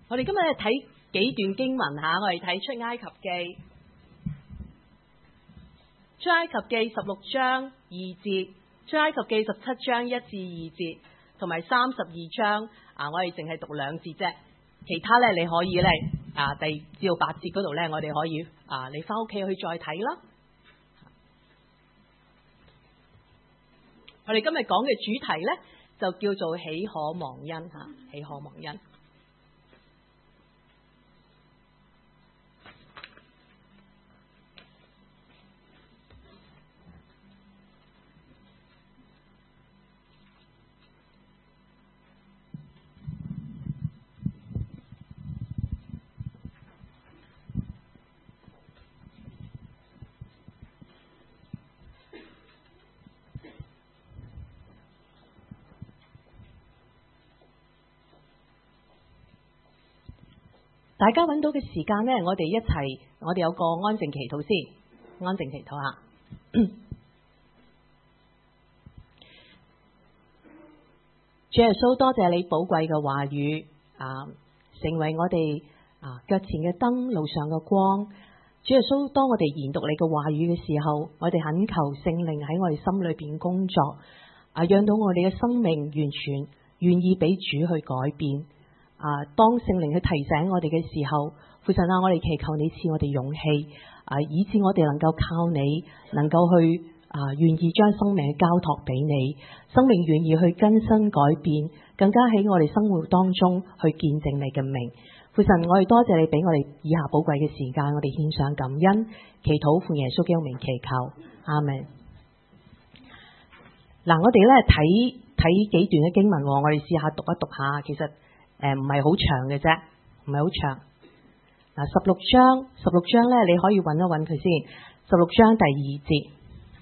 我哋今日睇幾段經文吓，我哋睇出埃及記，出埃及記16章2節，出埃及記17章1至2節，同埋32章我哋淨係讀2節啫，其他咧你可以咧第至到8節嗰度咧，我哋可以你翻屋企去再睇啦。我哋今日講嘅主題咧就叫做喜可忘恩吓，喜可忘恩。大家揾到嘅時間呢，我哋有個安靜祈禱先，安靜祈禱下。主耶穌，多謝你寶貴嘅話語，成為我哋腳前嘅燈，路上嘅光。主耶穌，當我哋研讀你嘅話語嘅時候，我哋懇求聖靈喺我哋心裏邊工作，讓到我哋嘅生命完全願意俾主去改變。當聖靈去提醒我哋嘅時候，父神我哋祈求你賜我哋勇氣，以致我哋能夠靠你，能夠去願意將生命交託俾你，生命願意去更新改變，更加喺我哋生活當中去見證你嘅名。父神，我哋多謝你俾我哋以下寶貴嘅時間，我哋獻上感恩，祈禱奉耶穌基督名祈求，阿門。嗱，我哋咧睇幾段嘅經文，我哋試下讀一讀下，其實唔係好長嘅啫，唔係好長。16章咧，你可以揾一揾佢先。16章第2節，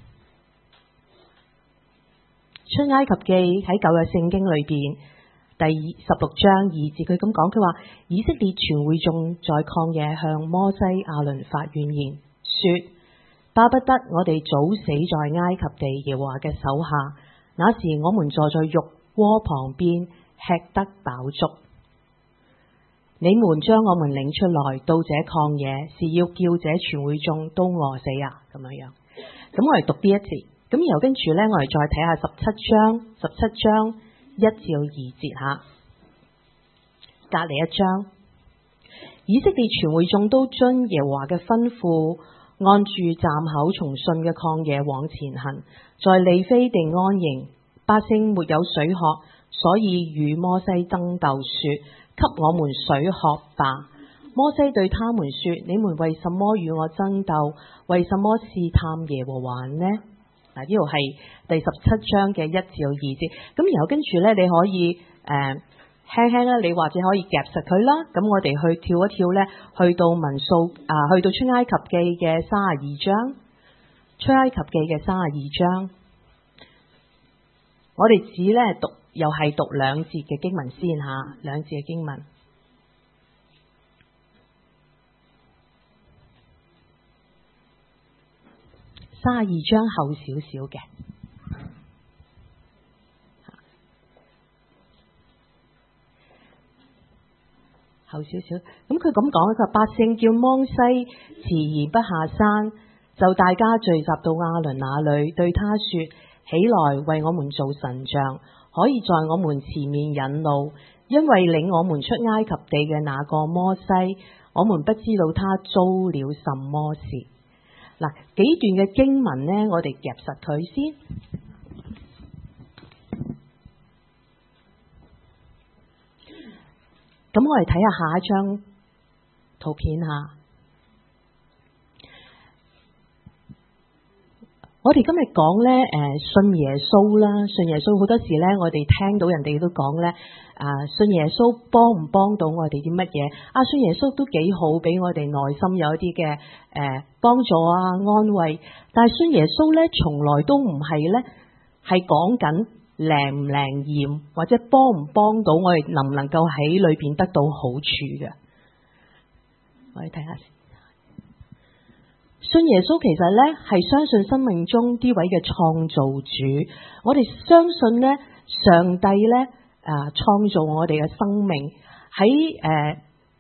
出埃及記喺舊約聖經裏邊第16章2節，佢咁講，佢話以色列全會眾在曠野向摩西亞倫發怨言，說：巴不得我哋早死在埃及地耶和華嘅手下，那時我們坐在肉鍋旁邊，吃得飽足。你們將我們領出來到這曠野，是要叫這全會眾都餓死啊！咁樣，咁我哋讀呢一節，咁然後跟住呢，我哋再睇下17章1至2節吓，隔離一章，以色列全會眾都遵耶和華嘅吩咐，按住站口從汛嘅曠野往前行，在利非地安營，百姓沒有水喝，所以與摩西爭鬥說：給我們水喝吧。摩西對他們說：你們為什麼與我爭鬥？為什麼試探耶和華呢？呢度係第17章嘅1至2節。咁然後跟住呢，你可以輕輕咧，你或者可以夾實佢啦。咁我哋去跳一跳呢，去到民數去到出埃及記嘅32章，出埃及記嘅32章，我哋只呢又係讀2節嘅經文先吓，2節嘅經文。32章後少少嘅，後少少。咁佢咁講，佢話百姓叫摩西遲延不下山，就大家聚集到亞倫那裏，對他說：起來，為我們做神像，可以在我們前面引路，因為領我們出埃及地嘅那個摩西，我們不知道他遭了什麼事。嗱，幾段嘅經文呢，我哋夾實佢先。咁我哋睇下下一張圖片下。我哋今日講咧，信耶穌啦，信耶穌好多時咧，我哋聽到人哋都講咧，信耶穌幫唔幫到我哋啲乜嘢？信耶穌都幾好，俾我哋內心有一啲嘅幫助啊、安慰。但係信耶穌咧，從來都唔係咧，係講緊靈唔靈驗，或者幫唔幫到我哋，能唔能夠喺裏邊得到好處嘅。我哋睇下先。信耶穌其實咧係相信生命中呢位嘅創造主，我哋相信咧上帝咧創造我哋嘅生命喺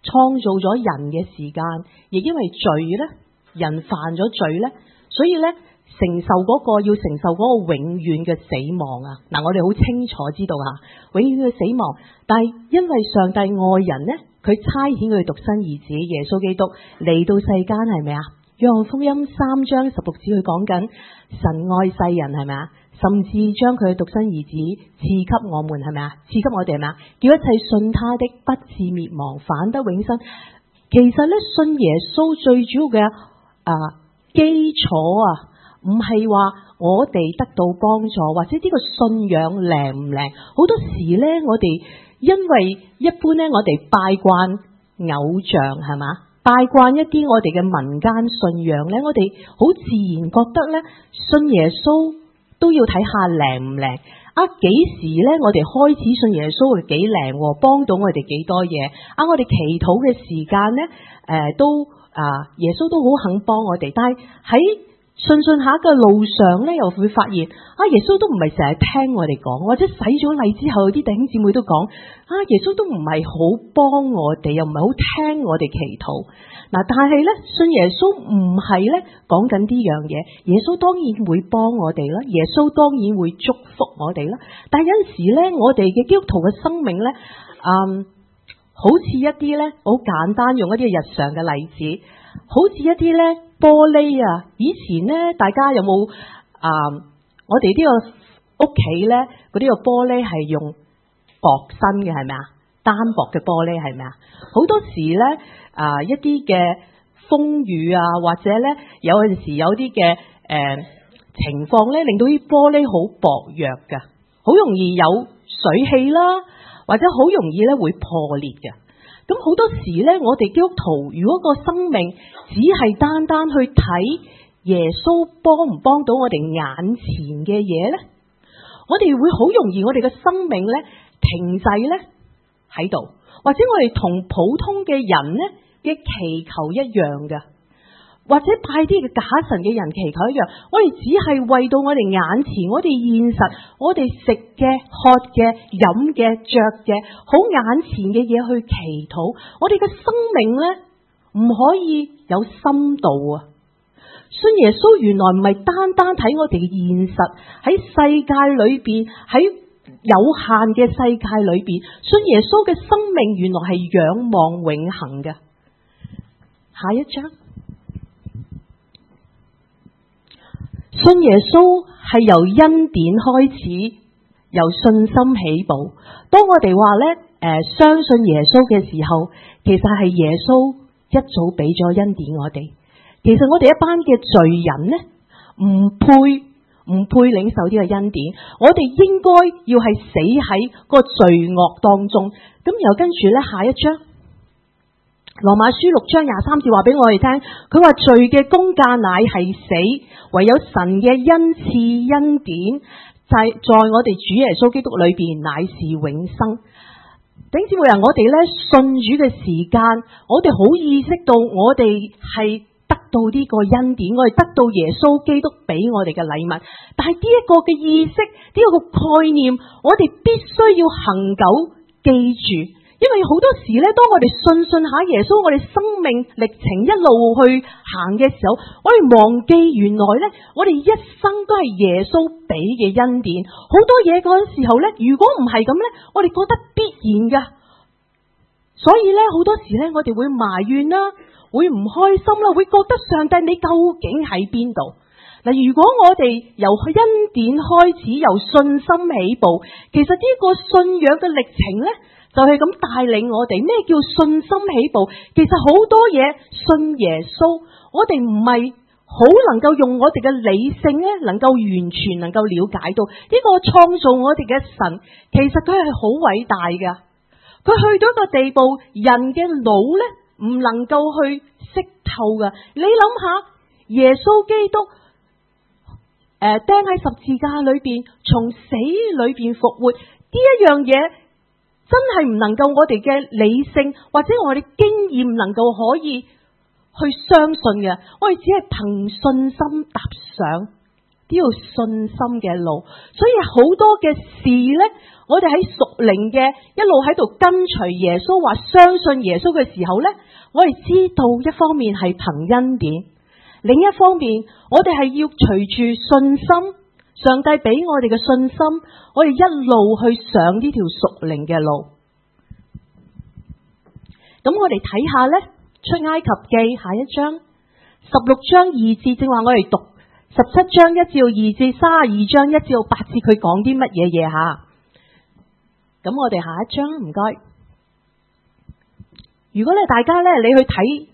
創造咗人嘅時間，亦因為罪咧，人犯咗罪咧，所以咧要承受嗰個永遠嘅死亡啊！嗱，我哋好清楚知道永遠嘅死亡，但係因為上帝愛人咧，佢差遣佢獨生兒子耶穌基督嚟到世間，係咪啊？約翰福音3章16節佢講緊神愛世人，係咪啊？甚至將佢嘅獨生兒子賜給我們，係咪啊？賜給我哋，係咪啊？叫一切信他的不至滅亡，反得永生。其實咧，信耶穌最主要嘅基礎唔係話我哋得到幫助，或者呢個信仰靚唔靚。好多時咧，我哋因為一般咧，我哋拜慣偶像，係嘛？拜慣一啲我哋嘅民間信仰咧，我哋好自然覺得咧，信耶穌都要睇下靚唔靚。幾時咧，我哋開始信耶穌會幾靚，幫到我哋幾多嘢。我哋祈禱嘅時間咧，耶穌都好肯幫我哋。但係喺信下嘅路上咧，又會發現耶穌都唔係成日聽我哋講，或者洗咗禮之後，啲弟兄姊妹都講耶穌都唔係好幫我哋，又唔係好聽我哋祈禱。但係咧，信耶穌唔係咧講緊呢樣嘢，耶穌當然會幫我哋啦，耶穌當然會祝福我哋啦。但係有陣時咧，我哋嘅基督徒嘅生命咧，好似一啲咧好簡單，用一啲日常嘅例子，好似一啲咧玻璃啊。以前咧，大家有冇我哋呢個屋企咧嗰啲個玻璃係用薄身嘅，係咪啊？單薄嘅玻璃，係咪啊？好多時咧一啲嘅風雨或者咧有陣時有啲嘅情況咧，令到啲玻璃好薄弱嘅，好容易有水氣啦，或者好容易咧會破裂嘅。咁好多時咧，我哋基督徒如果個生命只係單單去睇耶穌幫唔幫到我哋眼前嘅嘢咧，我哋會好容易我哋嘅生命咧停滯咧喺度，或者我哋同普通嘅人咧嘅祈求一樣嘅，或者拜啲嘅假神嘅人祈求一樣，我哋只係為到我哋眼前，我哋現實，我哋食嘅、喝嘅、飲嘅、着嘅，好眼前嘅嘢去祈禱，我哋嘅生命咧唔可以有深度啊！信耶穌原來唔係單單睇我哋嘅現實，喺世界裏邊，喺有限嘅世界裏邊，信耶穌嘅生命原來係仰望永恆嘅。下一章。信耶穌係由恩典開始，由信心起步。當我哋話咧，相信耶穌嘅時候，其實係耶穌一早俾咗恩典我哋。其實我哋一班嘅罪人咧，唔配領受呢個恩典。我哋應該要係死喺個罪惡當中。咁然後跟住咧，下一章。羅馬書6章23節話俾我哋聽，佢話罪嘅工價乃係死，唯有神嘅恩賜恩典，在我哋主耶穌基督裏邊乃是永生。弟兄姊妹啊，我哋咧信主嘅時間，我哋好意識到我哋係得到呢個恩典，我哋得到耶穌基督俾我哋嘅禮物。但係呢一個嘅意識，呢個概念，我哋必須要恆久記住。因為好多時咧，當我哋信下耶穌，我哋生命歷程一路去行嘅時候，我哋忘記原來咧，我哋一生都係耶穌俾嘅恩典。好多嘢嗰陣時候咧，如果唔係咁咧，我哋覺得必然噶。所以咧，好多時咧，我哋會埋怨啦，會唔開心啦，會覺得上帝你究竟喺邊度？嗱，如果我哋由恩典開始，由信心起步，其實呢個信仰嘅歷程咧，就係咁帶領我哋。咩叫信心起步？其實好多嘢信耶穌，我哋唔係好能夠用我哋嘅理性咧，能夠完全能夠了解到呢個創造我哋嘅神，其實佢係好偉大噶。佢去到一個地步，人嘅腦咧唔能夠去識透噶。你諗下，耶穌基督釘喺十字架裏邊，從死裏邊復活，呢一樣嘢。真係唔能夠我哋嘅理性或者我哋經驗能夠可以去相信嘅，我哋只係憑信心踏上條信心嘅路。所以好多嘅事呢，我哋喺屬靈嘅一路喺度跟隨耶穌，話相信耶穌嘅時候呢，我哋知道一方面係憑恩典，另一方面我哋係要隨住信心，上帝俾我哋嘅信心，我哋一路去上呢條屬靈嘅路。咁我哋睇下呢，出埃及記下一章16章2節，正話我哋讀17章1至2節，32章1至8節，佢講啲乜嘢嘢吓？咁我哋下一章唔該。如果大家呢，你去睇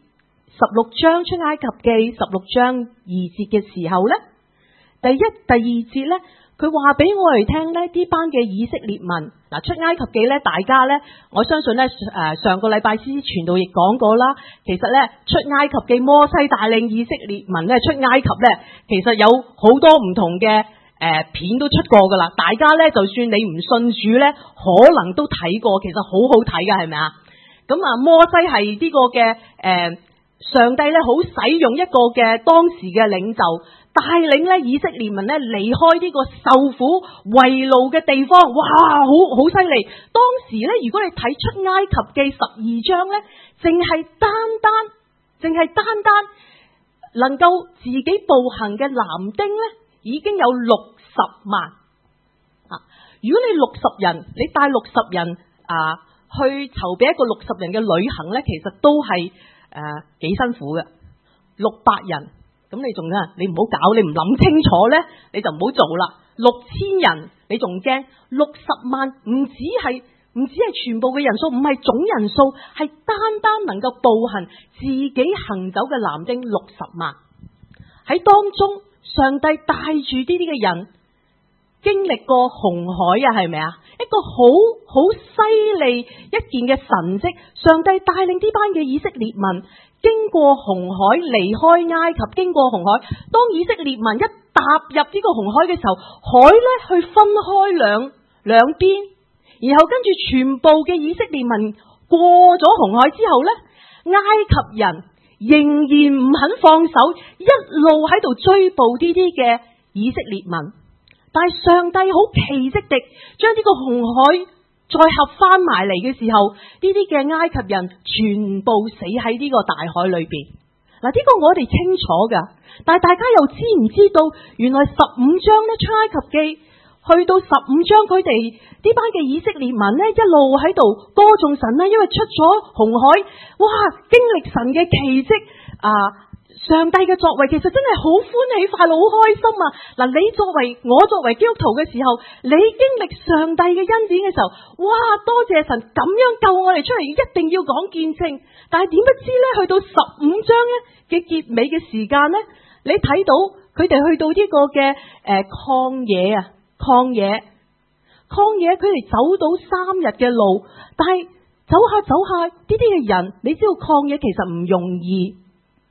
16章出埃及記16章2節嘅時候呢，第1、第2節呢，佢話俾我哋聽呢，呢班嘅以色列民嗱，出埃及記呢，大家呢，我相信呢，上個禮拜先傳道亦講過啦。其實呢，出埃及記摩西帶領以色列民呢出埃及呢，其實有好多唔同嘅片都出過噶啦。大家呢，就算你唔信主呢，可能都睇過，其實好好睇噶，係咪啊？咁啊，摩西係呢個嘅上帝呢，好使用一個嘅當時嘅領袖，帶領咧以色列民咧離開呢個受苦為奴嘅地方，哇，好犀利！當時咧，如果你睇出埃及記12章咧，淨係單單能夠自己步行嘅男丁咧，已經有60萬啊！如果你60人，你帶60人去籌備一個60人嘅旅行咧，其實都係幾辛苦嘅，600人。咁你仲你唔好搞，你唔諗清楚咧，你就唔好做啦。6000人你仲驚，60萬唔止係全部嘅人數，唔係總人數，係單能夠步行自己行走嘅男丁60萬。喺當中，上帝帶住呢啲嘅人經歷過紅海啊，係咪啊？一個好犀利一件嘅神蹟，上帝帶領呢班嘅以色列民經過紅海，離開埃及，經過紅海。當以色列民一踏入呢個紅海嘅時候，海咧去分開兩邊，然後跟住全部嘅以色列民過咗紅海之後咧，埃及人仍然唔肯放手，一路喺度追捕呢啲嘅以色列民。但係上帝好奇蹟地將呢個紅海再合翻埋嚟嘅時候，呢啲嘅埃及人全部死喺呢個大海裏邊。嗱，呢個我哋清楚噶，但係大家又知唔知道，原來15章咧出埃及記去到15章，佢哋呢班嘅以色列民咧一路喺度歌頌神咧，因為出咗紅海，哇，經歷神嘅奇蹟上帝嘅作為，其實真係好歡喜快樂，好開心啊！嗱，我作為基督徒嘅時候，你經歷上帝嘅恩典嘅時候，哇，多謝神咁樣救我哋出嚟，一定要講見證。但係點不知咧，去到15章咧嘅結尾嘅時間咧，你睇到佢哋去到呢個嘅曠野，佢哋走到3日嘅路，但係走下呢啲嘅人，你知道曠野其實唔容易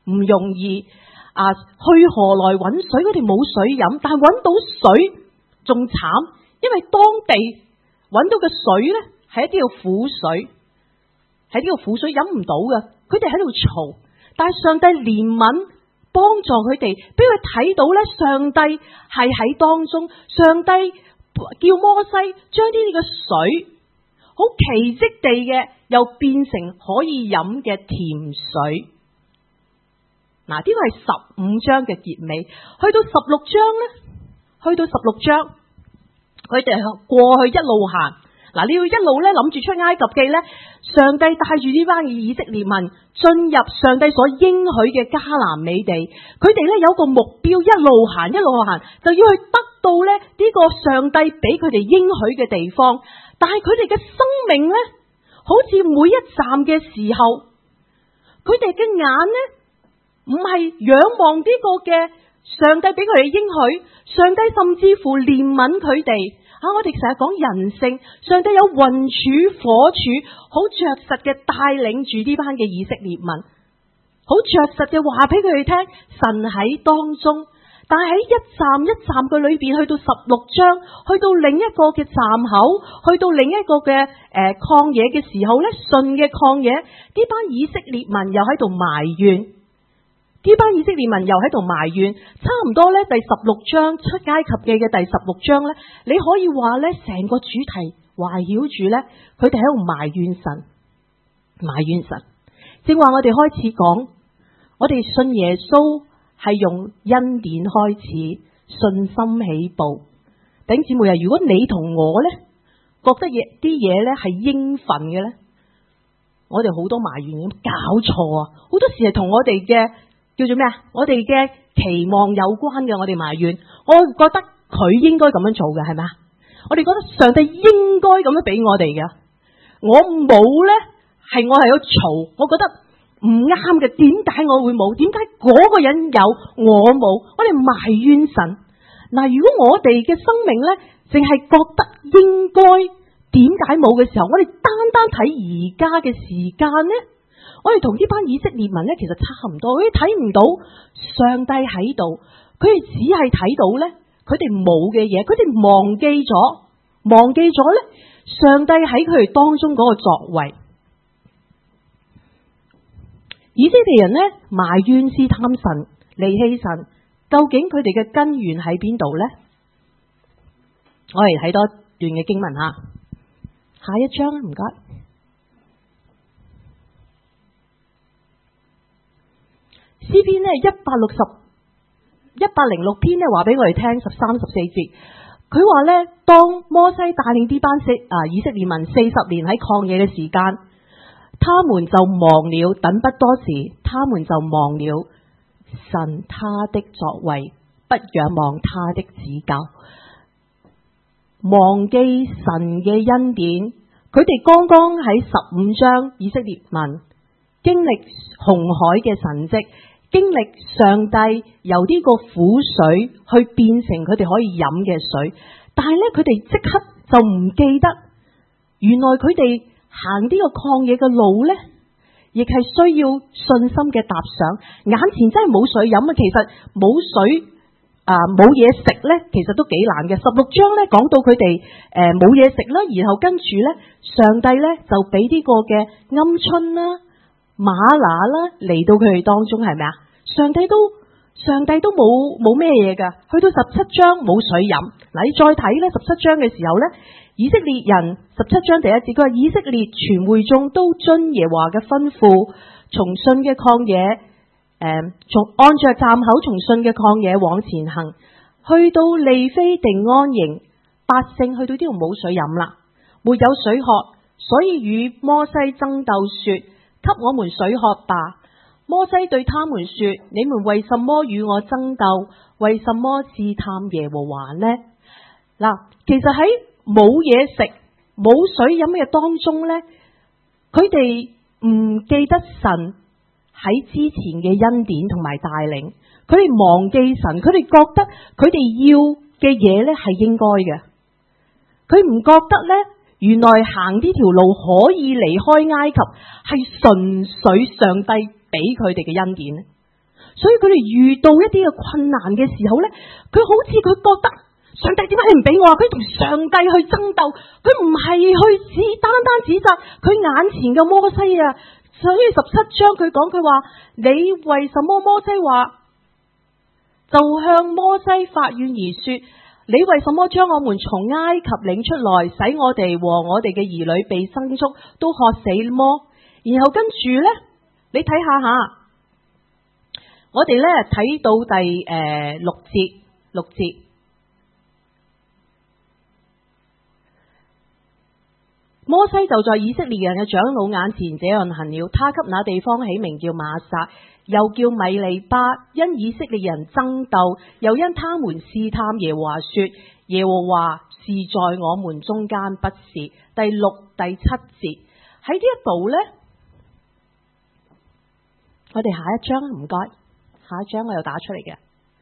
去河來揾水，佢哋冇水飲，但係揾到水仲慘，因為當地揾到嘅水咧係一啲嘅苦水，飲唔到嘅，佢哋喺度嘈，但係上帝憐憫幫助佢哋，俾佢睇到咧，上帝係喺當中，上帝叫摩西將呢啲嘅水好奇蹟地嘅又變成可以飲嘅甜水。嗱，呢個係15章嘅結尾，去到16章咧，佢哋過去一路行。嗱，你要一路咧諗住出埃及記咧，上帝帶住呢班以色列民進入上帝所應許嘅迦南美地，佢哋咧有個目標，一路行，就要去得到咧呢個上帝俾佢哋應許嘅地方。但係佢哋嘅生命咧，好似每一站嘅時候，佢哋嘅眼咧，唔係仰望呢個嘅上帝俾佢哋應許，上帝甚至乎憐憫佢哋。我哋成日講人性，上帝有雲柱火柱，好着實嘅帶領住呢班嘅以色列民，好着實嘅話俾佢哋聽，神喺當中。但係喺一站嘅裏邊，去到16章，去到另一個嘅站口，去到另一個嘅曠野嘅時候咧，順嘅曠野，呢班以色列民又喺度埋怨。 呢班以色列民又喺度埋怨，差唔多咧第16章出埃及記嘅第16章咧，你可以話咧成個主題圍繞住咧，佢哋喺度埋怨神。正話我哋開始講，我哋信耶穌係用恩典開始，信心起步。弟兄姊妹啊，如果你同我咧覺得啲嘢咧係應份嘅咧，我哋好多埋怨，咁搞錯啊！好多時係同我哋嘅叫做咩啊？我哋嘅期望有關嘅，我哋埋怨，我覺得佢應該咁樣做嘅，係咪啊？我哋覺得上帝應該咁樣俾我哋嘅，我冇咧，係我係要嘈，我覺得唔啱嘅，點解我會冇？點解嗰個人有我冇？我哋埋怨神。嗱，如果我哋嘅生命咧，淨係覺得應該，點解冇嘅時候，我哋單睇而家嘅時間咧，我哋同呢班以色列民咧，其實差唔多，佢哋睇唔到上帝喺度，佢哋只係睇到咧，佢哋冇嘅嘢，佢哋忘記咗咧，上帝喺佢哋當中嗰個作為。以色列人咧埋怨試探神，離棄神，究竟佢哋嘅根源喺邊度咧？我嚟睇多段嘅經文吓，下一章唔該。詩篇咧106篇咧話俾我哋聽13、14節，佢話咧，當摩西帶領呢班以色列民40年喺曠野嘅時間，他們就忘了，等不多時，他們就忘了神他的作為，不仰望他的指教，忘記神嘅恩典。佢哋剛剛喺15章，以色列民經歷紅海嘅神蹟，經歷上帝由呢個苦水去變成佢哋可以飲嘅水，但係咧佢哋即刻就唔記得，原來佢哋行呢個曠野嘅路咧，亦係需要信心嘅踏上。眼前真係冇水飲啊！其實冇水冇嘢食咧，其實都幾難嘅。16章咧講到佢哋冇嘢食啦，然後跟住咧，上帝咧就俾呢個嘅鵪鶉啦、嗎哪啦嚟到佢哋當中，係咪啊？上帝都冇咩嘢噶。去到17章冇水飲。嗱，你再睇咧17章嘅時候咧，以色列人17章第1節，佢話以色列全會眾都遵耶和華嘅吩咐，從信嘅曠野。按着站口從信嘅曠野往前行，去到利非定安營，百姓去到呢度冇水飲啦，沒有水喝，所以與摩西爭鬥說：給我們水喝吧。摩西對他們說：你們為什麼與我爭鬥？為什麼試探耶和華呢？嗱，其實喺冇嘢食、冇水飲嘅當中呢，佢哋唔記得神喺之前嘅恩典同埋帶領，佢哋忘記神，佢哋覺得佢哋要嘅嘢咧係應該嘅，佢唔覺得咧，原來行呢條路可以離開埃及係純粹上帝俾佢哋嘅恩典，所以佢哋遇到一啲嘅困難嘅時候咧，佢好似佢覺得上帝點解你唔俾我啊？佢同上帝去爭鬥，佢唔係去單指責佢眼前嘅摩西啊。所以17章佢講，佢話你為什麼？摩西話就向摩西發怨而說：你為什麼將我們從埃及領出來，使我哋和我哋嘅兒女被牲畜都渴死麼？然後跟住咧，你睇下我哋咧睇到第6節。摩西就在以色列人嘅長老眼前這樣行了，他給那地方起名叫瑪撒，又叫米利巴，因以色列人爭鬥，又因他們試探耶和華說：耶和華是在我們中間，不是。第6、第7節喺呢一度呢，我哋下一章唔該，下一章我又打出嚟嘅。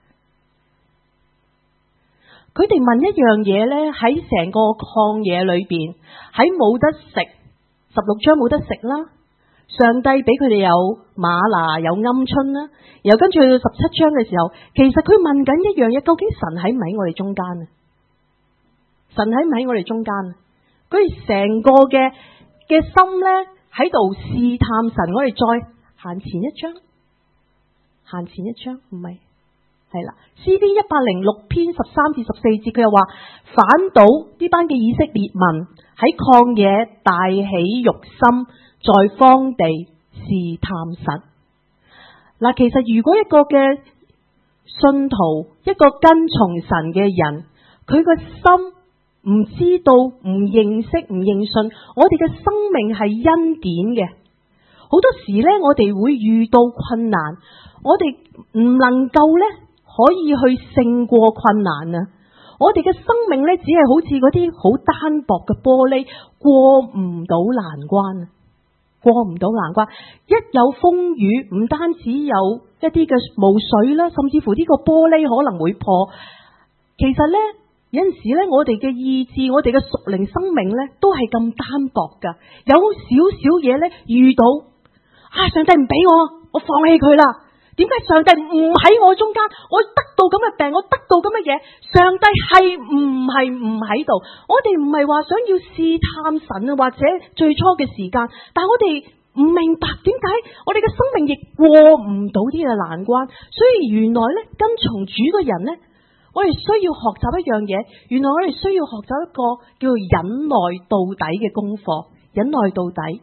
佢哋問一樣嘢咧，喺成個曠野裏邊，喺冇得食，16章冇得食啦。上帝俾佢哋有嗎哪，有鵪鶉啦。然後跟住去到17章嘅時候，其實佢問緊一樣嘢，究竟神喺唔喺我哋中間啊？神喺唔喺我哋中間啊？佢哋成個嘅心咧喺度試探神。我哋再行前一章， 行前一章，唔係，係啦，詩篇106篇13至14節，佢又話反倒呢班嘅以色列民喺曠野大起欲心，在荒地試探神。嗱，其實如果一個嘅信徒，一個跟從神嘅人，佢個心唔知道、唔認識、唔認信，我哋嘅生命係恩典嘅。好多時呢，我哋會遇到困難，我哋唔能夠呢可以去勝過困難啊！我哋嘅生命呢，只係好似嗰啲好單薄嘅玻璃，過唔到難關啊！過唔到難關，一有風雨，唔單止有一啲嘅霧水啦，甚至乎呢個玻璃可能會破。其實呢，有陣時呢，我哋嘅意志，我哋嘅屬靈生命呢，都係咁單薄噶。有少少嘢呢，遇到上帝唔俾我放棄佢啦。點解上帝唔喺我中間？我得到咁嘅病，我得到咁嘅嘢，上帝係唔喺度？我哋唔係話想要試探神啊，或者最初嘅時間，但係我哋唔明白點解我哋嘅生命亦過唔到啲嘅難關。所以原來咧，跟從主嘅人咧，我哋需要學習一樣嘢。原來我哋需要學習一個叫做忍耐到底嘅功課，忍耐到底。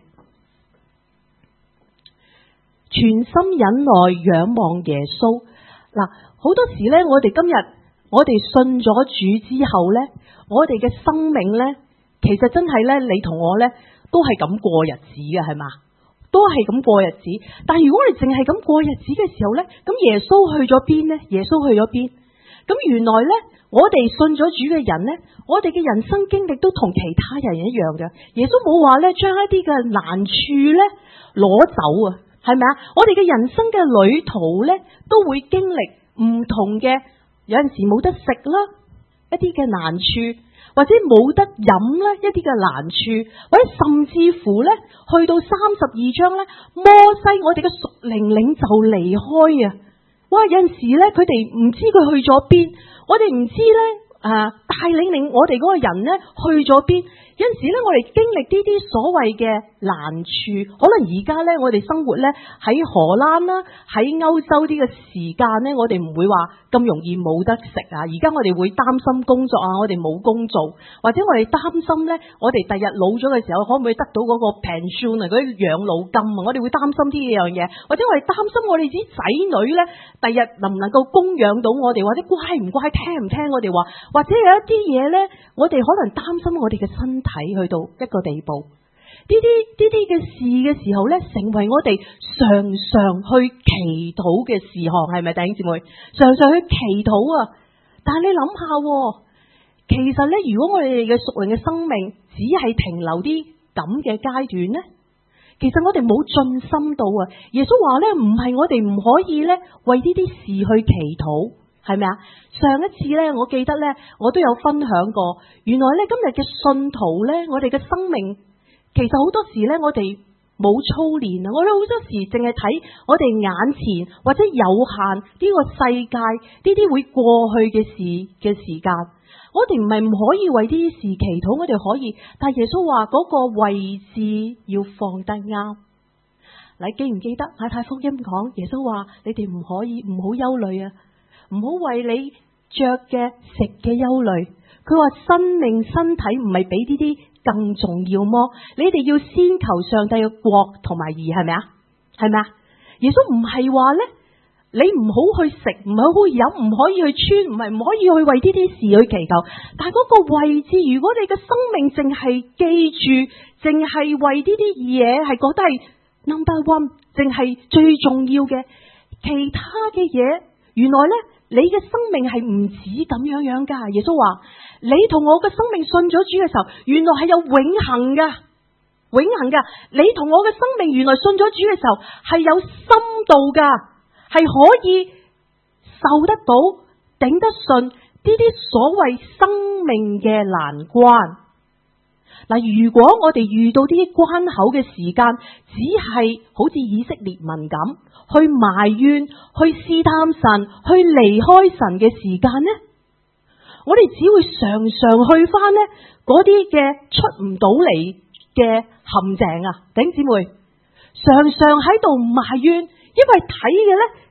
全心忍耐仰望耶穌。嗱，好多時咧，我哋今日我哋信咗主之後咧，我哋嘅生命咧，其實真係咧，你同我咧都係咁過日子嘅，係嘛？都係咁過日子。但係如果我哋淨係咁過日子嘅時候咧，咁耶穌去咗邊咧？耶穌去咗邊？咁原來咧，我哋信咗主嘅人咧，我哋嘅人生經歷都同其他人一樣嘅。耶穌冇話咧，將一啲嘅難處咧攞走啊。係咪啊？我哋嘅人生嘅旅途咧，都會經歷唔同嘅，有陣時冇得食啦，一啲嘅難處，或者冇得飲啦，一啲嘅難處，或者甚至乎咧，去到32章咧，摩西我哋嘅屬靈領袖離開啊！哇，有陣時咧，佢哋唔知佢去咗邊，我哋唔知咧，帶領我哋嗰個人咧去咗邊。有陣時咧，我哋經歷呢啲所謂嘅難處，可能而家咧，我哋生活咧喺荷蘭啦，喺歐洲啲嘅時間咧，我哋唔會話咁容易冇得食啊！而家我哋會擔心工作啊，我哋冇工做，或者我哋擔心咧，我哋第日老咗嘅時候，可唔可以得到嗰個 pension 啊，嗰啲養老金啊？我哋會擔心呢樣嘢，或者我哋擔心我哋啲仔女咧，第日能唔能夠供養到我哋，或者乖唔乖，聽唔聽我哋話，或者有一啲嘢咧，我哋可能擔心我哋嘅身體去到一個地步，呢啲嘅事嘅時候咧，成為我哋常常去祈禱嘅事項，係咪弟兄姊妹？常常去祈禱啊！但係你諗下，其實咧，如果我哋嘅屬靈嘅生命只係停留啲咁嘅階段咧，其實我哋冇進深到啊！耶穌話咧，唔係我哋唔可以咧為呢啲事去祈禱。係咪啊？上一次咧，我記得咧，我都有分享過。原來咧，今日嘅信徒咧，我哋嘅生命，其實好多時咧，我哋冇操練啊！我哋好多時淨係睇我哋眼前或者有限呢個世界呢啲會過去嘅事嘅時間，我哋唔係唔可以為呢啲事祈禱，我哋可以。但係耶穌話嗰個位置要放得啱。你記唔記得馬太福音講耶穌話：你哋唔可以唔好憂慮啊！唔好為你着嘅食嘅憂慮，佢話生命身體唔係比呢啲更重要麼？你哋要先求上帝嘅國同埋義，係咪啊？係咪啊？耶穌唔係話咧，你唔好去食，唔好去飲，唔可以去穿，唔係唔可以去為呢啲事去祈求。但係嗰個位置，如果你嘅生命淨係記住，淨係為呢啲嘢係覺得係 number one，淨係最重要嘅，其他嘅嘢，原來咧。你嘅生命係唔止咁樣樣噶，耶穌話你同我嘅生命信咗主嘅時候，原來係有永恆噶，永恆噶。你同我嘅生命原來信咗主嘅時候係有深度噶，係可以受得到、頂得順呢啲所謂生命嘅難關。嗱，如果我哋遇到呢啲關口嘅時間，只係好似以色列民咁。去埋怨、去試探神、去離開神嘅時間呢，我哋只會常常去翻呢嗰啲嘅出唔到嚟嘅陷阱啊！弟兄姊妹，常常喺度埋怨，因為睇嘅呢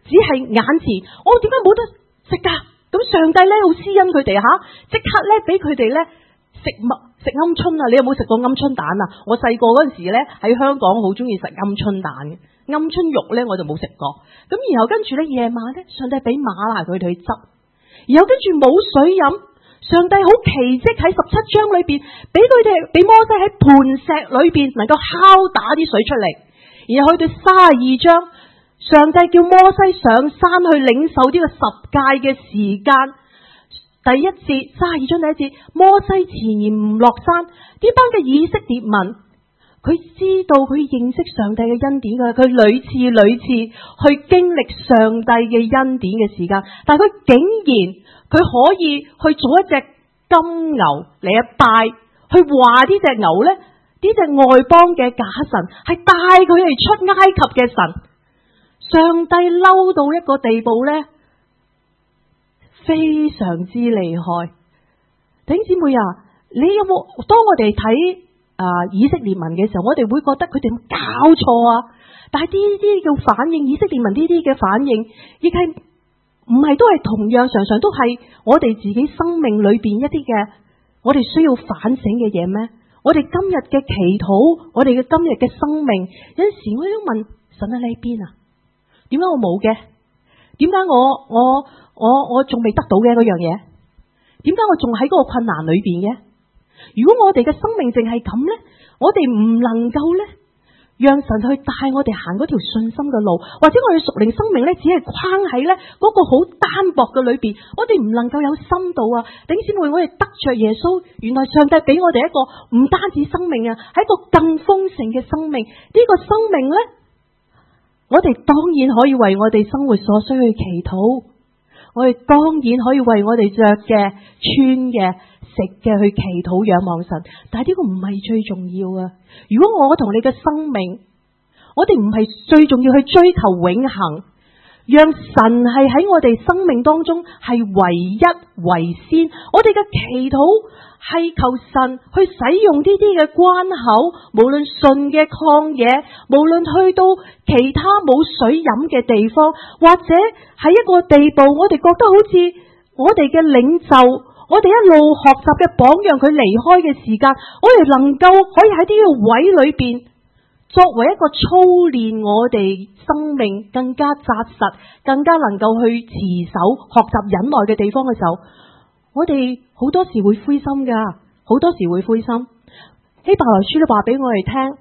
只係眼前，點解冇得食㗎？咁上帝咧好施恩佢哋即刻咧俾佢哋咧食鵪鶉啊！你有冇食過鵪鶉蛋啊？我細個嗰陣時咧喺香港好中意食鵪鶉蛋嘅，鵪鶉肉咧我就冇食過。咁然後跟住咧夜晚咧，上帝俾嗎哪佢哋去執，然後跟住冇水飲，上帝好奇蹟喺17章裏邊俾佢哋俾摩西喺磐石裏邊能夠敲打啲水出嚟，然後去到32章，上帝叫摩西上山去領受呢個十誡嘅時間。第一節32章第一節，摩西遲延唔落山，呢班嘅以色列民，佢知道佢認識上帝嘅恩典嘅，佢屢次去經歷上帝嘅恩典嘅時間，但係佢竟然佢可以去做一隻金牛嚟拜，去話呢隻牛呢，呢隻外邦嘅假神係帶佢哋出埃及嘅神。上帝嬲到一個地步呢，非常之厲害。弟兄姊妹啊，你有冇當我哋睇以色列民嘅時候，我哋會覺得佢哋有冇搞錯啊？但係呢啲叫反應，以色列民呢啲嘅反應，亦係唔係都係同樣常常都係我哋自己生命裏邊一啲嘅，我哋需要反省嘅嘢咩？我哋今日嘅祈禱，我哋嘅今日嘅生命，有陣時我都問神喺呢邊啊？點解我冇嘅？點解我仲未得到嘅嗰樣嘢？點解我仲喺嗰個困難裏邊嘅？如果我哋嘅生命淨係咁呢，我哋唔能夠呢，讓神去帶我哋行嗰條信心嘅路，或者我哋屬靈生命呢，只係框喺呢嗰個好單薄嘅裏邊，我哋唔能夠有深度啊！弟兄姊妹，我哋得着耶穌，原來上帝俾我哋一個唔單止生命啊，係一個更豐盛嘅生命。呢個生命呢，我哋當然可以為我哋生活所需去祈禱，我哋當然可以為我哋着嘅、穿嘅、食嘅去祈禱仰望神，但係呢個唔係最重要啊！如果我同你嘅生命，我哋唔係最重要去追求永恆，讓神係喺我哋生命當中係唯一為先，我哋嘅祈禱係求神去使用呢啲嘅關口，無論順嘅曠野，無論去到其他冇水飲嘅地方，或者喺一個地步，我哋覺得好似我哋嘅領袖，我哋一路學習嘅榜樣，佢離開嘅時間，我哋能夠可以喺呢個位裏邊，作為一個操練我哋生命更加紮實，更加能夠去持守學習忍耐嘅地方嘅時候，我哋好多時會灰心噶，好多時會灰心。希伯來書都話俾我哋聽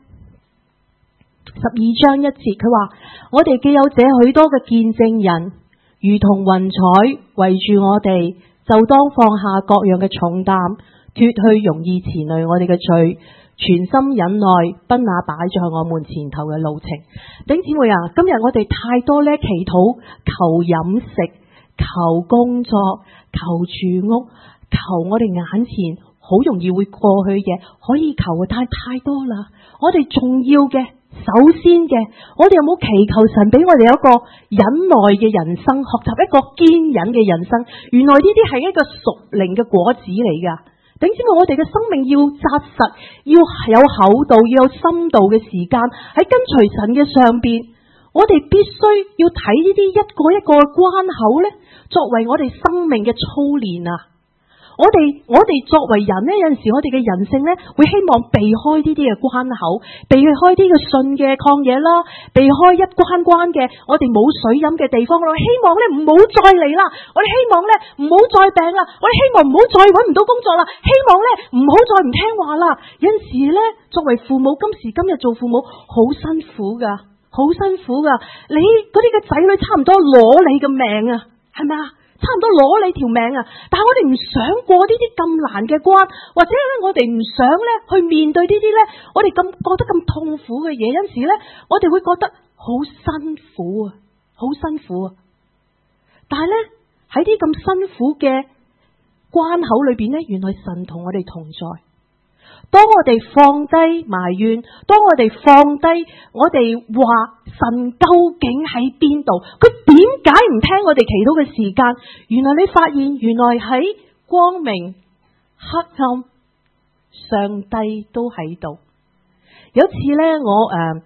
，12章1節，佢話我哋既有這許多嘅見證人，如同雲彩圍住我哋，就當放下各樣嘅重擔，脫去容易纏累我哋嘅罪，全心忍耐，奔那擺在我們前頭嘅路程。弟兄姊妹啊，今日我哋太多咧祈禱，求飲食，求工作，求住屋，求我哋眼前好容易會過去嘅可以求嘅，但係太多啦。我哋重要嘅，首先嘅，我哋有冇祈求神俾我哋一個忍耐嘅人生，學習一個堅忍嘅人生？原來呢啲係一個屬靈嘅果子嚟噶。頂知我哋嘅生命要紮實，要有厚度，要有深度嘅時間喺跟隨神嘅上邊，我哋必須要睇呢啲一個一個嘅關口呢，作為我哋生命嘅操練啊！我哋作為人呢，有陣時我哋嘅人性呢，會希望避開呢啲嘅關口，避開啲嘅順嘅曠野啦，避開一關關嘅我哋冇水飲嘅地方咯。希望呢唔好再嚟啦，我哋希望呢唔好再病啦，我哋希望唔好再揾唔到工作啦，希望呢唔好再唔聽話啦。有陣時呢，作為父母，今時今日做父母好辛苦噶，好辛苦噶。你嗰啲嘅仔女差唔多攞你嘅命啊，係咪啊？差唔多攞你條命啊！但係我哋唔想過呢啲咁難嘅關，或者咧我哋唔想咧去面對呢啲咧，我哋咁覺得咁痛苦嘅嘢，有時咧我哋會覺得好辛苦啊，好辛苦啊！但係咧喺啲咁辛苦嘅關口裏邊咧，原來神同我哋同在。當我哋放低埋怨，當我哋放低我哋話神究竟喺邊度，佢點解唔聽我哋祈禱嘅時間？原來你發現，原來喺光明黑暗，上帝都喺度。有一次呢，我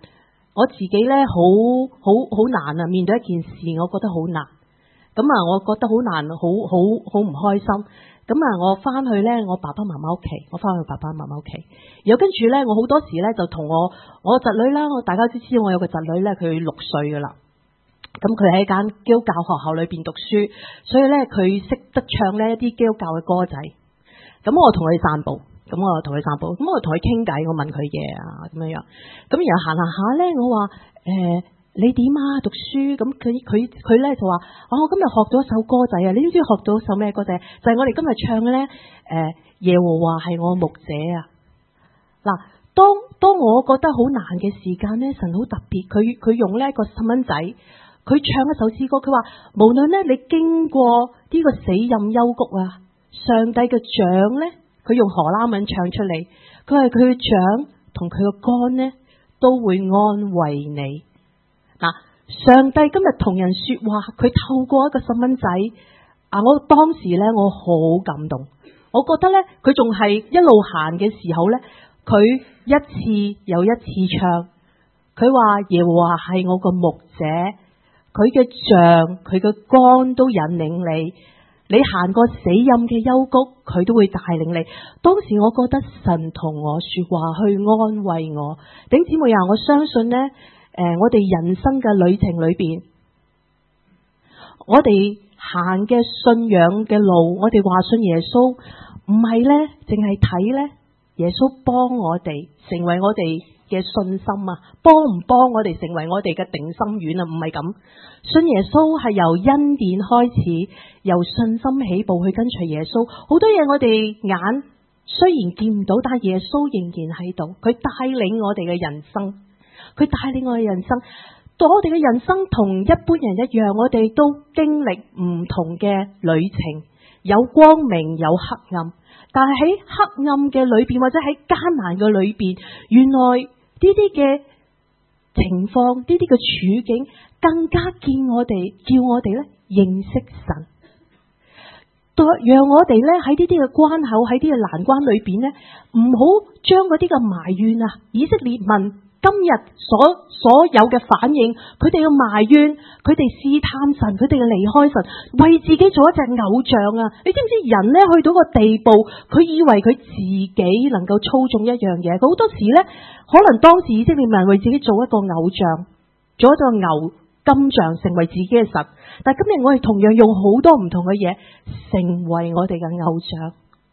我自己咧好難啊，面對一件事，我覺得好難。咁啊，我覺得好難，好唔開心。咁啊，我翻去咧，我爸爸媽媽屋企，我翻去爸爸媽媽屋企。然後跟住咧，我好多時咧就同我侄女啦，大家都知道我有個侄女咧，佢6歲噶啦。咁佢喺間基督教學校裏邊讀書，所以咧佢識得唱呢一啲基督教嘅歌仔。咁我同佢散步，咁我同佢傾偈，我問佢嘢啊咁樣。咁然後行下咧，我話你點啊讀書？咁佢咧就話我今日學咗一首歌仔啊！你知唔知學咗首咩歌仔？就係我哋今日唱嘅咧。耶和華係我牧者啊！嗱，當我覺得好難嘅時間咧，神好特別，佢用呢一個細蚊仔。佢唱一首詩歌，佢話無論咧你經過呢個死蔭幽谷啊，上帝嘅杖咧，佢用荷蘭文唱出嚟，佢係佢嘅杖同佢嘅竿咧都會安慰你。嗱，上帝今日同人說話，佢透過一個細蚊仔啊！我當時咧我好感動，我覺得咧佢仲係一路行嘅時候咧，佢一次又一次唱，佢話耶和華係我個牧者。佢嘅杖，佢嘅竿都引領你。你行過死蔭嘅幽谷，佢都會帶領你。當時我覺得神同我說話，去安慰我。弟兄姊妹啊，我相信呢，我哋人生嘅旅程裏邊，我哋行嘅信仰嘅路，我哋話信耶穌，唔係呢，淨係睇呢耶穌幫我哋成為我哋嘅信心啊，幫唔幫我哋成為我哋嘅定心丸啊？唔係咁，信耶穌係由恩典開始，由信心起步去跟隨耶穌。好多嘢我哋眼雖然見唔到，但係耶穌仍然喺度，佢帶領我哋嘅人生，佢帶領我哋人生。我哋嘅人生同一般人一樣，我哋都經歷唔同嘅旅程，有光明有黑暗，但係喺黑暗嘅裏邊，或者喺艱難嘅裏邊，原來呢啲嘅情況，呢啲嘅處境，更加叫我哋咧認識神，讓我哋咧喺呢啲嘅關口，喺呢啲嘅難關裏邊咧，唔好將嗰啲嘅埋怨啊，以色列民今日所有嘅反應，佢哋嘅埋怨，佢哋試探神，佢哋嘅離開神，為自己做一隻偶像啊！你知唔知人咧去到個地步，佢以為佢自己能夠操縱一樣嘢，佢好多時咧，可能當時以色列人為自己做一個偶像，做一個牛金像，成為自己嘅神。但係今日我哋同樣用好多唔同嘅嘢，成為我哋嘅偶像，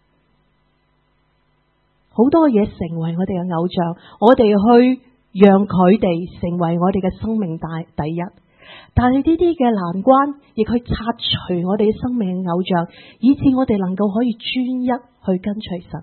好多嘢成為我哋嘅偶像，我哋去讓佢哋成為我哋嘅生命第一。但係呢啲嘅難關，亦去拆除我哋生命嘅偶像，以致我哋能夠可以專一去跟隨神。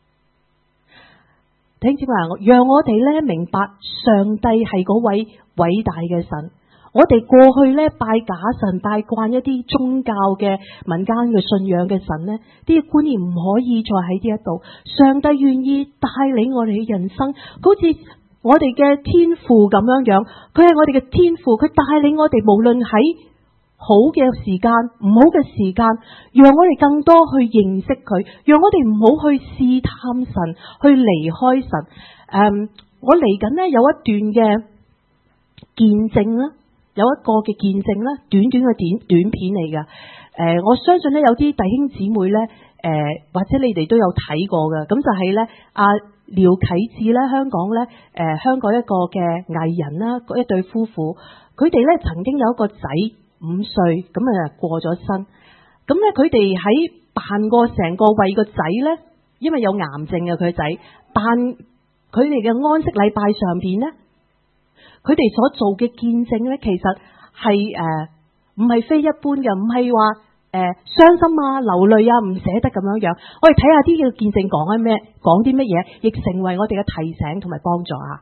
弟兄姊妹，讓我哋咧明白上帝係嗰位偉大嘅神。我哋過去咧拜假神，拜慣一啲宗教嘅民間嘅信仰嘅神咧，啲觀念唔可以再喺呢一度。上帝願意帶領我哋嘅人生，好似我哋嘅天父咁樣樣，佢係我哋嘅天父，佢帶領我哋無論喺好嘅時間、唔好嘅時間，讓我哋更多去認識佢，讓我哋唔好去試探神，去離開神。我嚟緊呢有一段嘅見證啦，有一個嘅見證啦，短片嚟㗎。我相信呢有啲弟兄姊妹呢，或者你哋都有睇過㗎。咁就係呢廖啟智咧，香港一個嘅藝人啦，一對夫婦，佢哋咧曾經有一個仔5歲，咁過咗身，咁咧佢哋喺辦過成個為個仔咧，因為有癌症嘅佢仔，辦佢哋嘅安息禮拜上邊咧，佢哋所做嘅見證咧，其實係唔係非一般嘅，唔係話傷心啊、流淚啊、唔捨得咁樣樣。我哋睇下啲嘅見證講啲乜嘢，亦成為我哋嘅提醒同埋幫助啊！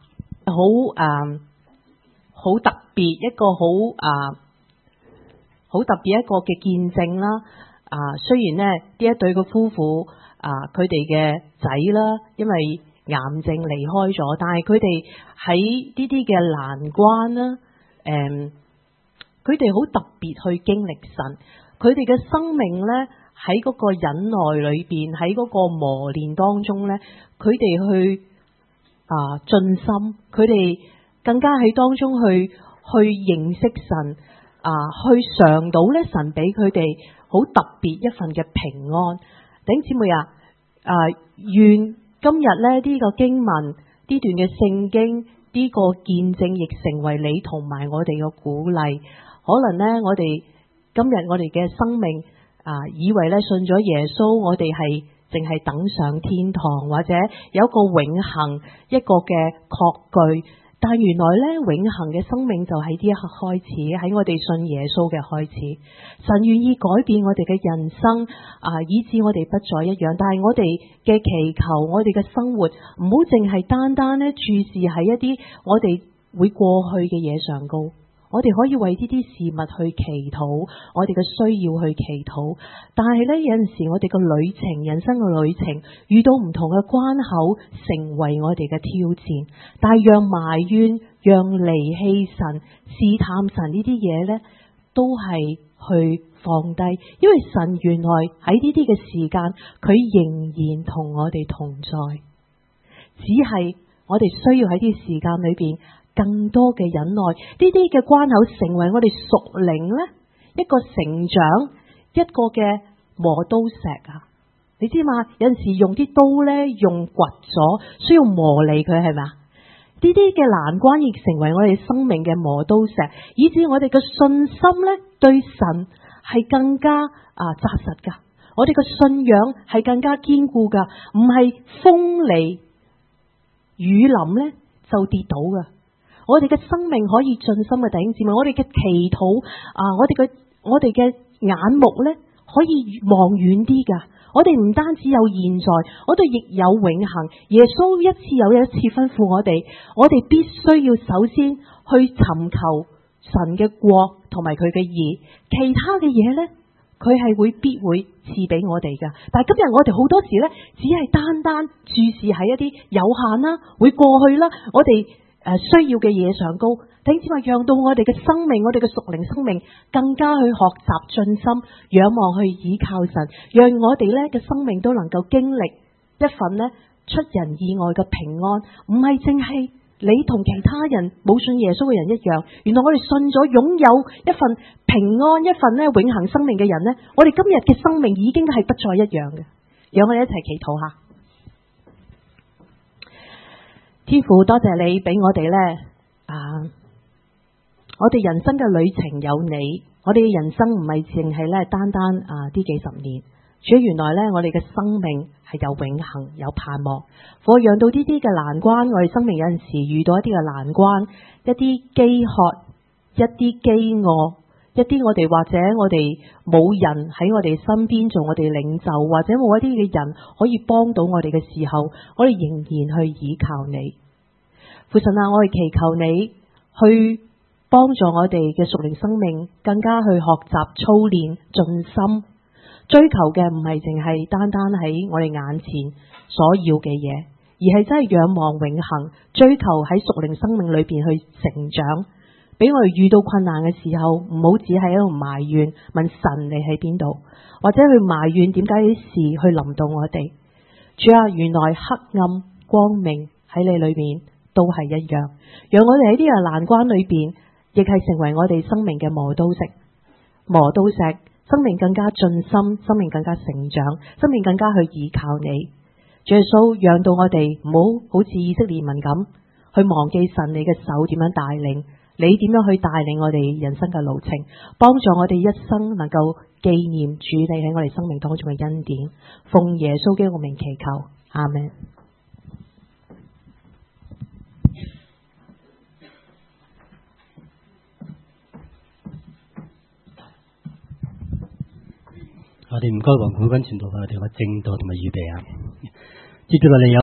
好特別一個好特別一個嘅見證啦。雖然呢一對嘅夫婦佢哋嘅仔啦，因為癌症離開咗，但係佢哋喺呢啲嘅難關啦，佢哋好特別去經歷神。佢哋嘅生命咧喺嗰個忍耐裏邊，喺嗰個磨練當中咧，佢哋去盡心，佢哋更加喺當中去認識神去嘗到咧神俾佢哋好特別一份嘅平安。弟兄姊妹願今日咧呢個經文呢段嘅聖經呢個見證亦成為你同埋我哋嘅鼓勵。可能咧我哋今日我哋嘅生命以為咧信咗耶穌，我哋係淨係等上天堂，或者有一個永恆一個嘅確據。但原來咧永恆嘅生命就喺呢一刻開始，喺我哋信耶穌嘅開始。神願意改變我哋嘅人生以致我哋不再一樣。但係我哋嘅祈求，我哋嘅生活唔好淨係單單咧注視喺一啲我哋會過去嘅嘢上高。我哋可以為呢啲事物去祈禱，我哋嘅需要去祈禱。但係咧有陣時我哋嘅旅程，人生嘅旅程遇到唔同嘅關口，成為我哋嘅挑戰。但係讓埋怨、讓離棄神、試探神呢啲嘢咧，都係去放低，因為神原來喺呢啲嘅時間，佢仍然同我哋同在。只係我哋需要喺呢啲時間裏邊更多嘅忍耐，呢啲嘅關口成為我哋屬靈咧一個成長，一個嘅磨刀石你知嘛？有陣時用啲刀咧，用掘咗，需要磨利佢，係咪啊？呢啲嘅難關亦成為我哋生命嘅磨刀石，以至我哋嘅信心咧對神係更加紮實噶，我哋嘅信仰係更加堅固噶，唔係風嚟雨淋咧就跌倒噶。我哋嘅生命可以盡心嘅弟兄姊妹，我哋嘅祈禱我哋嘅眼目咧可以望遠啲噶。我哋唔單止有現在，我哋亦有永恆。耶穌一次又一次吩咐我哋必須要首先去尋求神嘅國同埋佢嘅義，其他嘅嘢咧佢係必會賜俾我哋噶。但係今日我哋好多時咧只係單單注視喺一啲有限啦，會過去啦，我哋需要嘅嘢上高，弟兄姊妹，讓到我哋嘅生命，我哋嘅屬靈生命更加去學習進心，仰望去倚靠神，讓我哋咧嘅生命都能夠經歷一份咧出人意外嘅平安，唔係淨係你同其他人冇信耶穌嘅人一樣。原來我哋信咗，擁有一份平安，一份咧永恆生命嘅人咧，我哋今日嘅生命已經係不再一樣嘅。讓我哋一齊祈禱下。天父，多謝你俾我哋咧我哋人生嘅旅程有你，我哋嘅人生唔係淨係咧單單呢幾十年。主，原來咧我哋嘅生命係有永恆有盼望。我讓到呢啲嘅難關，我哋生命有陣時遇到一啲嘅難關，一啲飢渴，一啲飢餓，一啲我哋或者我哋冇人喺我哋身邊做我哋領袖，或者冇一啲嘅人可以幫到我哋嘅時候，我哋仍然去倚靠你。父神我哋祈求你去幫助我哋嘅屬靈生命，更加去學習操練盡心，追求嘅唔係淨係單單喺我哋眼前所要嘅嘢，而係真係仰望永恆，追求喺屬靈生命裏邊去成長。俾我哋遇到困難嘅時候，唔好只係喺度埋怨，問神你喺邊度，或者去埋怨點解啲事去臨到我哋。主啊，原來黑暗光明喺你裏面都係一樣，讓我哋喺呢個難關裏邊，亦係成為我哋生命嘅磨刀石，生命更加進心，生命更加成長，生命更加去依靠你。主耶穌，讓到我哋唔好好似以色列民咁去忘記神你嘅手點樣帶領，你點樣去帶領我哋人生嘅路程，幫助我哋一生能夠紀念主你喺我哋生命當中嘅恩典。奉耶穌基督名祈求，阿們。 我哋唔該黃冠軍傳道，我哋個正道同埋預備接住落嚟有